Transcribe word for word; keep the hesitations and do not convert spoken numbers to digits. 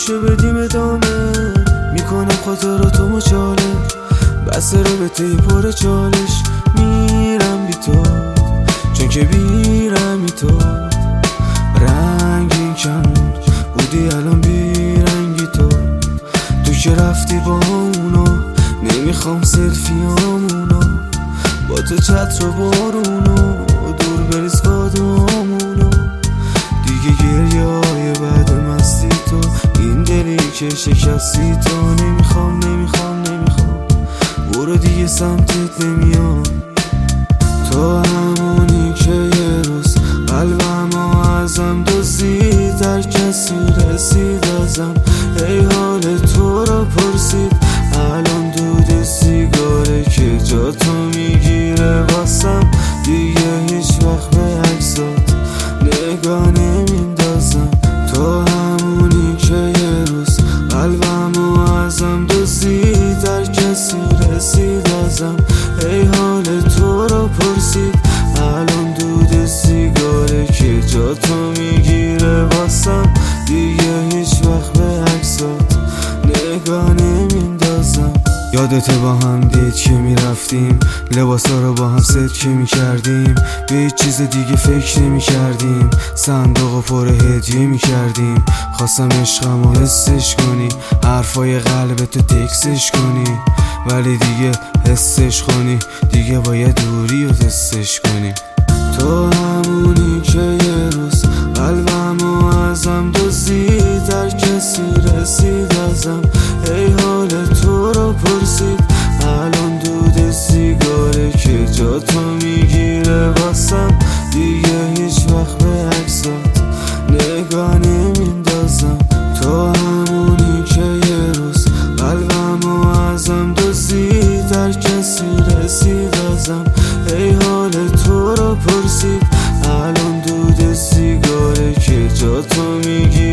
گوشه بدیم ادامه، میکنم خاطراتو مچاله، بس رابطه پر چالش. میرم بی تو چون که بیرم بی تو، رنگین کمون بودی الان بیرنگی تو. تو که رفتی با اونو، نمیخوام سلفیامونو، با تو چتر و بارونو، دور بریز قدامونو. دیگه گریه های بعد مستی تو، این دلی که شکستی تو. نمیخوام نمیخوام نمیخوام برو دیگه سمتت نمیام. تو همونی که یه روز قلبمو ازم دزدید، هر کسی رسید ازم ای حال تو را پرسید. الان دود سیگاره که جا تو میگیره واسم، دیگه هیچ وقت به عکسات نگاه نمیندازم. تو همونی که یه روز قلبمو ازم دزدید، هر کسی رسید ازم ای حال تو را پرسید. الان دود سیگاره که جا تو میگیره واسم، دیگه هیچ وقت به عکسات نگاه نمیندازم. یادت با هم دید که میرفتیم، لباسا رو با هم ست که میکردیم، به هیچ چیز دیگه فکر نمیکردیم، صندوق پر هدیه میکردیم. خواستم عشقم رو حسش کنی، حرفای قلبتو تکسش کنی، ولی دیگه حسش کنی، دیگه باید دوری رو تستش کنی. تو همونی که یه روز قلبمو ازم دزدید، هر کسی رسید ازم ای حال تو را پرسید. الان دود سیگاره که جا تو میگیره واسم، دیگه هیچ وقت به عکسات نگاه نمیندازم. تو همونی که یه روز قلبمو ازم دزدید، هر کسی رسید ازم ای حال تو را پرسید. الان دود سیگاره که جا تو میگیره